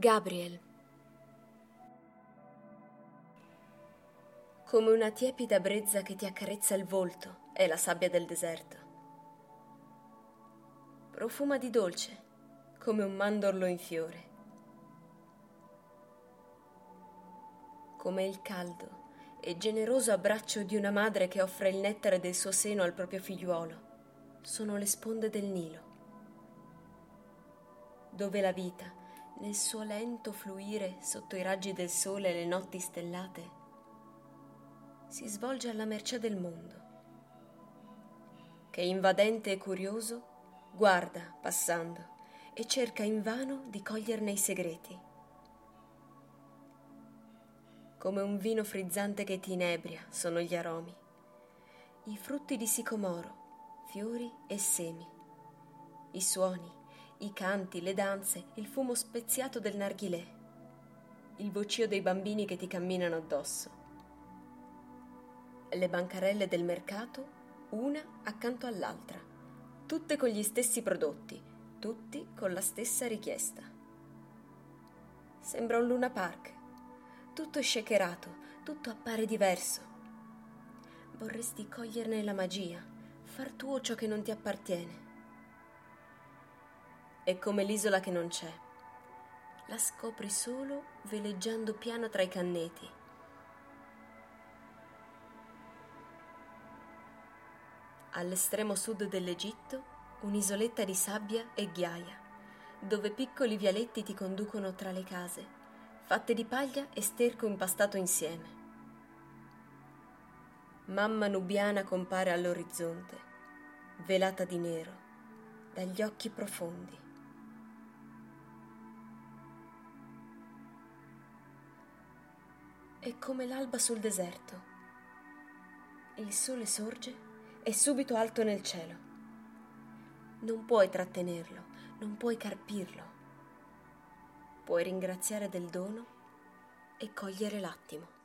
Gabriel. Come una tiepida brezza che ti accarezza il volto è la sabbia del deserto. Profuma di dolce, come un mandorlo in fiore. Come il caldo e generoso abbraccio di una madre che offre il nettare del suo seno al proprio figliuolo, sono le sponde del Nilo, dove la vita, nel suo lento fluire sotto i raggi del sole e le notti stellate, si svolge alla mercé del mondo, che invadente e curioso guarda passando e cerca invano di coglierne i segreti. Come un vino frizzante che ti inebria sono gli aromi, i frutti di sicomoro, fiori e semi, i suoni, i canti, le danze, il fumo speziato del narghilè, il vocio dei bambini che ti camminano addosso, le bancarelle del mercato, una accanto all'altra, tutte con gli stessi prodotti, tutti con la stessa richiesta. Sembra un Luna Park, tutto è shakerato, tutto appare diverso. Vorresti coglierne la magia, far tuo ciò che non ti appartiene. È come l'isola che non c'è. La scopri solo veleggiando piano tra i canneti. All'estremo sud dell'Egitto, un'isoletta di sabbia e ghiaia, dove piccoli vialetti ti conducono tra le case, fatte di paglia e sterco impastato insieme. Mamma nubiana compare all'orizzonte, velata di nero, dagli occhi profondi. È come l'alba sul deserto. Il sole sorge e subito alto nel cielo. Non puoi trattenerlo, non puoi carpirlo. Puoi ringraziare del dono e cogliere l'attimo.